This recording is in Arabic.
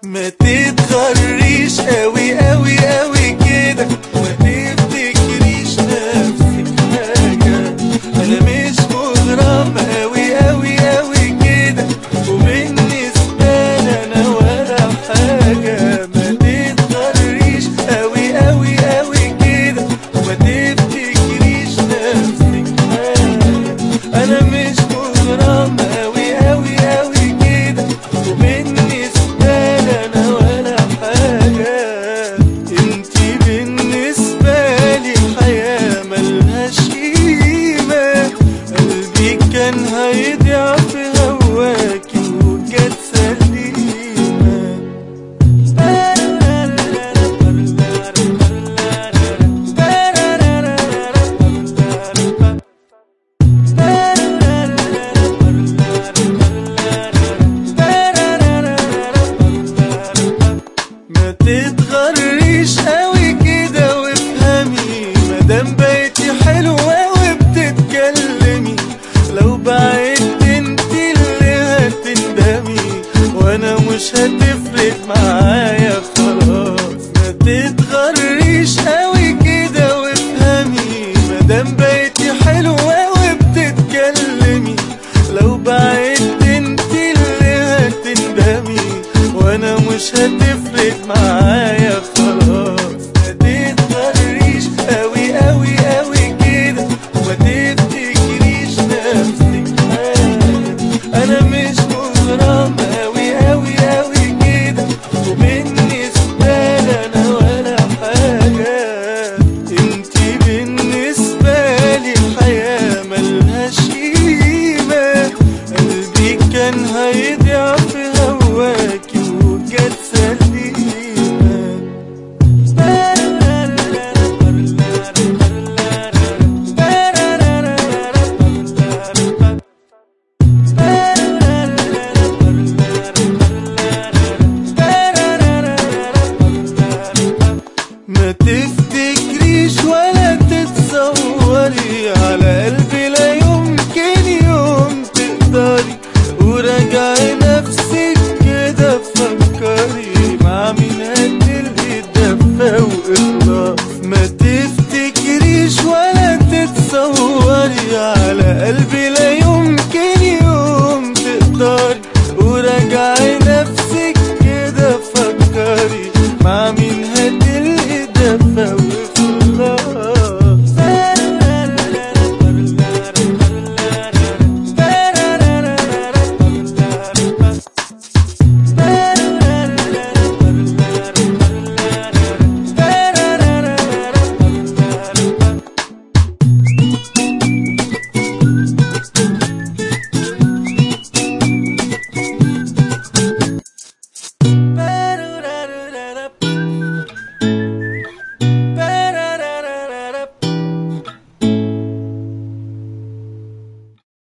ما تتغريش قوي قوي قوي كده، وما تفتكريش نفسك حاجة. انا مش مغرم قوي قوي قوي كده، وبالنسبة لي انا ولا حاجة. ما تتغريش قوي قوي قوي كده، وما تفتكريش نفسك حاجة. انا مش مغرم قوي قوي قوي كده، وبالنسبة لي انا ولا حاجة. انتي بالنسبة لي الحياة ملهاش قيمة، قلبي كان هيضيع في هواكي وجت سليمة. ما تتغريش قوي كده وافهمي، مادام بقيتي حلوة وبتتكلمي، لو بعدت انتي اللي هتندمي، وانا مش هتفرق معايا خلاص. ما تتغريش قوي كده وافهمي، مادام بقيتي حلوة وبتتكلمي، لو بعدت انتي اللي هتندمي، وانا مش هتفرق معايا